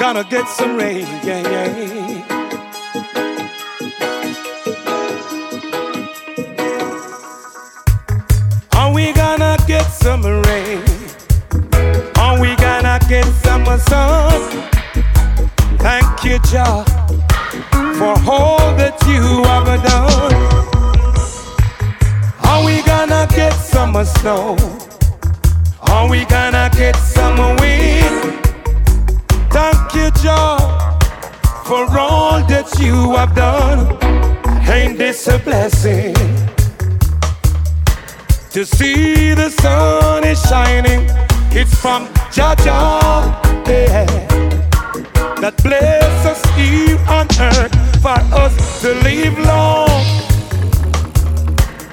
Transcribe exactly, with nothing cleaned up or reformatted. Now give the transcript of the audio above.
gonna get some rain, yeah, yeah. Are we gonna get some rain? Are we gonna get some sun? Thank you, Jah, for all that you have done. Are we gonna get some snow? Are we gonna get some wind? Thank you, Jah, for all that you have done. Ain't this a blessing? To see the sun is shining, it's from Jah Jah, yeah, that bless us here on earth for us to live long